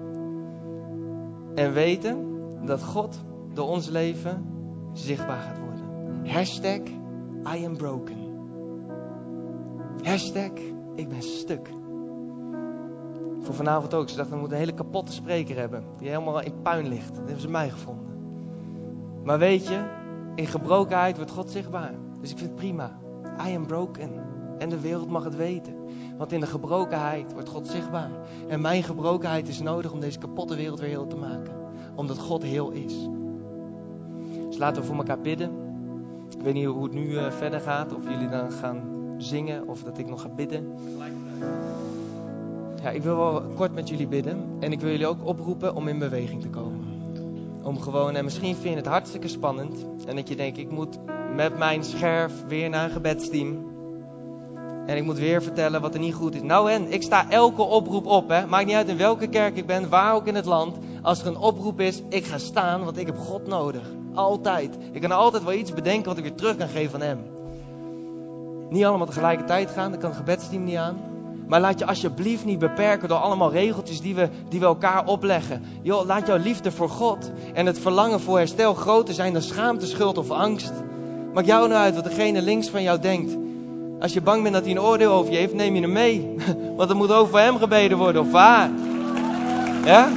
En weten dat God door ons leven zichtbaar gaat worden. Hashtag I am broken. Hashtag ik ben stuk. Voor vanavond ook. Ze dachten we moeten een hele kapotte spreker hebben. Die helemaal in puin ligt. Dat hebben ze mij gevonden. Maar weet je, in gebrokenheid wordt God zichtbaar. Dus ik vind het prima. I am broken. En de wereld mag het weten. Want in de gebrokenheid wordt God zichtbaar. En mijn gebrokenheid is nodig om deze kapotte wereld weer heel te maken. Omdat God heel is. Dus laten we voor elkaar bidden. Ik weet niet hoe het nu verder gaat. Of jullie dan gaan zingen. Of dat ik nog ga bidden. Ja, ik wil wel kort met jullie bidden. En ik wil jullie ook oproepen om in beweging te komen. Om gewoon, en misschien vind je het hartstikke spannend. En dat je denkt, ik moet met mijn scherf weer naar een gebedsteam. En ik moet weer vertellen wat er niet goed is. Nou en, ik sta elke oproep op. Hè. Maakt niet uit in welke kerk ik ben, waar ook in het land. Als er een oproep is, ik ga staan, want ik heb God nodig. Altijd. Ik kan altijd wel iets bedenken wat ik weer terug kan geven van hem. Niet allemaal tegelijkertijd gaan, dan kan het gebedsteam niet aan. Maar laat je alsjeblieft niet beperken door allemaal regeltjes die we elkaar opleggen. Joh, laat jouw liefde voor God en het verlangen voor herstel groter zijn dan schaamte, schuld of angst. Maakt jou nou uit wat degene links van jou denkt. Als je bang bent dat hij een oordeel over je heeft, neem je hem mee. Want er moet ook voor hem gebeden worden of voor haar. Ja?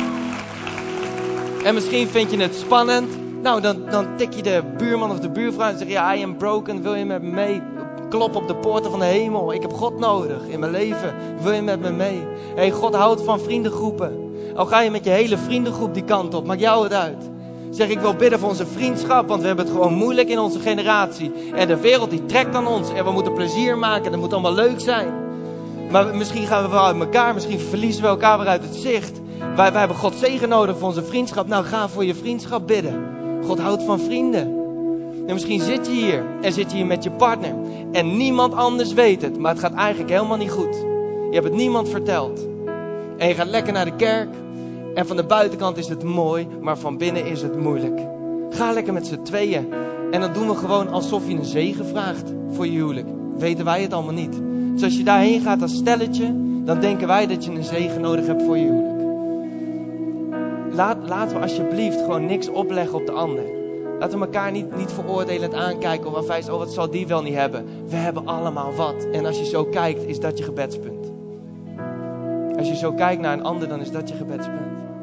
En misschien vind je het spannend. Nou, dan tik je de buurman of de buurvrouw en zeg je, ja, I am broken, wil je met me mee? Klop op de poorten van de hemel. Ik heb God nodig in mijn leven. Wil je met me mee? Hey, God houdt van vriendengroepen. Al ga je met je hele vriendengroep die kant op. Maakt jou het uit. Zeg, ik wil bidden voor onze vriendschap, want we hebben het gewoon moeilijk in onze generatie. En de wereld die trekt aan ons en we moeten plezier maken. Dat moet allemaal leuk zijn. Maar misschien gaan we wel uit elkaar, misschien verliezen we elkaar weer uit het zicht. Wij hebben Gods zegen nodig voor onze vriendschap. Nou, ga voor je vriendschap bidden. God houdt van vrienden. En misschien zit je hier met je partner. En niemand anders weet het, maar het gaat eigenlijk helemaal niet goed. Je hebt het niemand verteld. En je gaat lekker naar de kerk. En van de buitenkant is het mooi, maar van binnen is het moeilijk. Ga lekker met z'n tweeën. En dan doen we gewoon alsof je een zegen vraagt voor je huwelijk. Weten wij het allemaal niet. Dus als je daarheen gaat als stelletje, dan denken wij dat je een zegen nodig hebt voor je huwelijk. Laten we alsjeblieft gewoon niks opleggen op de ander. Laten we elkaar niet veroordelend aankijken of afwijzen, wat zal die wel niet hebben. We hebben allemaal wat. En als je zo kijkt, is dat je gebedspunt. Als je zo kijkt naar een ander, dan is dat je gebedspunt.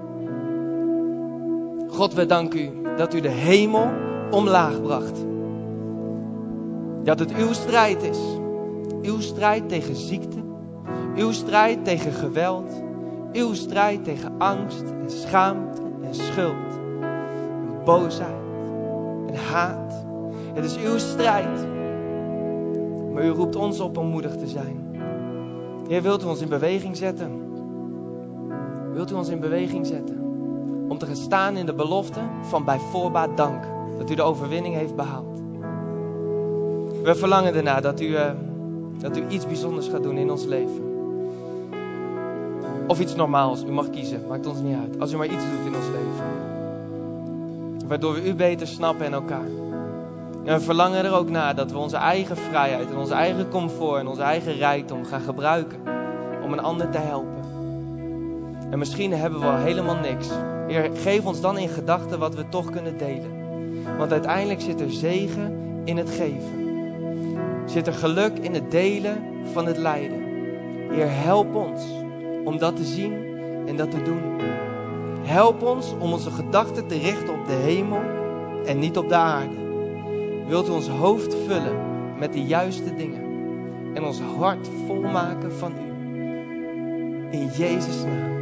God, we danken u dat u de hemel omlaag bracht. Dat het uw strijd is. Uw strijd tegen ziekte. Uw strijd tegen geweld. Uw strijd tegen angst en schaamte en schuld. En boosheid en haat. Het is uw strijd. Maar u roept ons op om moedig te zijn. Heer, wilt u ons in beweging zetten? Wilt u ons in beweging zetten? Om te gaan staan in de belofte van bij voorbaat dank. Dat u de overwinning heeft behaald. We verlangen ernaar dat u iets bijzonders gaat doen in ons leven. Of iets normaals. U mag kiezen. Maakt ons niet uit. Als u maar iets doet in ons leven. Waardoor we u beter snappen en elkaar. En we verlangen er ook naar dat we onze eigen vrijheid en onze eigen comfort en onze eigen rijkdom gaan gebruiken. Om een ander te helpen. En misschien hebben we wel helemaal niks. Heer, geef ons dan in gedachten wat we toch kunnen delen. Want uiteindelijk zit er zegen in het geven. Zit er geluk in het delen van het lijden. Heer, help ons om dat te zien en dat te doen. Help ons om onze gedachten te richten op de hemel en niet op de aarde. Wilt u ons hoofd vullen met de juiste dingen. En ons hart volmaken van u. In Jezus' naam.